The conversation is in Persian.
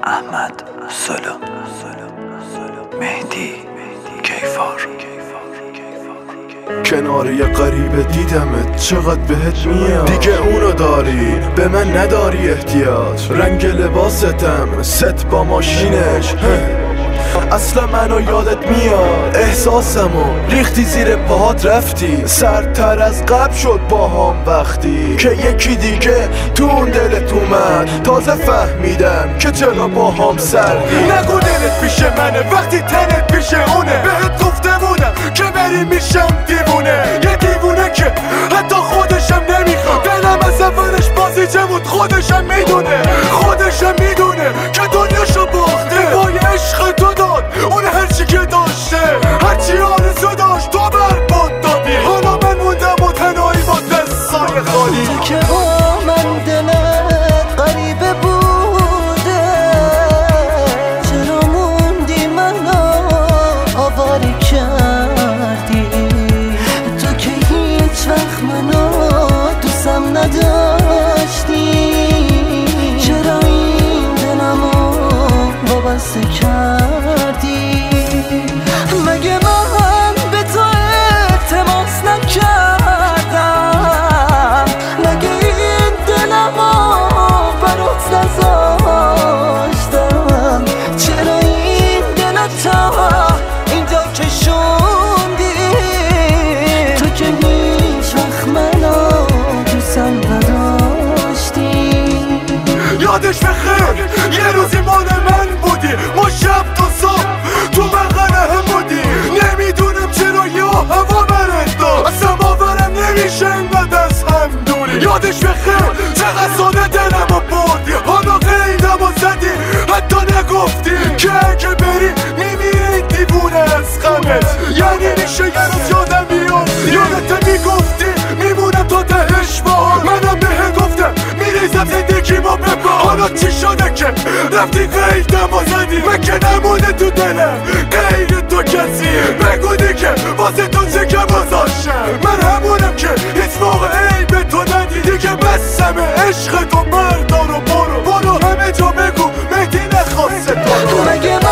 احمد سلو، مهدی کیفار. کنار یه غریبه دیدمت چقدر بهت میاد، دیگه اونو داری به من نداری احتیاج. رنگ لباستم ست با ماشینش، اصلا منو یادت میاد. احساسمو ریختی زیر پاهات رفتی، سردتر از قبل شد با هم وقتی که یکی دیگه تو اون دلت اومد. تازه فهمیدم که چرا با هم سردی. نگو دلت پیش منه وقتی تنت پیش اونه، بهت گفتمونم که بری میشم دیوونه. یه دیوونه که حتی خودشم نمیخواد. دلم از اولش بازیچه بود، خودشم میدونه که دنیاشو باخته. پای عشق تو داد اون هرچی که داشته، هرچی آرزو داشت تو برباد دادی. حالا من موندم و تنهایی با دستای خالی. تو که با من دلت غریبه بوده، چرا موندی منو آواره کردی؟ تو که هیچ وقت منو دوستم نداشتی، چرا این دلمو وابسته کردی؟ مگه من به تو التماس نکردم؟ مگه این دلمو برات نذاشتم؟ چرا این دلتا اینجا کشوندی؟ تو که هیچ وقت منو دوستم نداشتی. یادش بخیر یه روزی مال من بودی، ما شب تا صبح تو بغل هم بودی. نمیدونم چرا یا هوا برت داد، اصلا باورم نمیشه انقدر از هم دوری. یادش بخیر چقدر ساده دلمو بردی، حالا قیدمو زدی حتی نگفتی که اگه بری میمیره این دیوونه از غمت. یعنی میشه یه روز یادم بیاد، یادت میگفتی میمونم تا تهش بار. منم بهت گفتم میریزم زندگیمو ببار. حالا چی شده که رفتی قیدمو زدی؟ مگه نمونه تو دلم غیر تو کسی؟ بگو دیگه واسه تو چه که گذاشتم. من همونم که هیچ موقع عیب تو ندی. دیگه بسمه عشق تو مردارو برو همه جا بگو مهدی نخواسته تو. مگه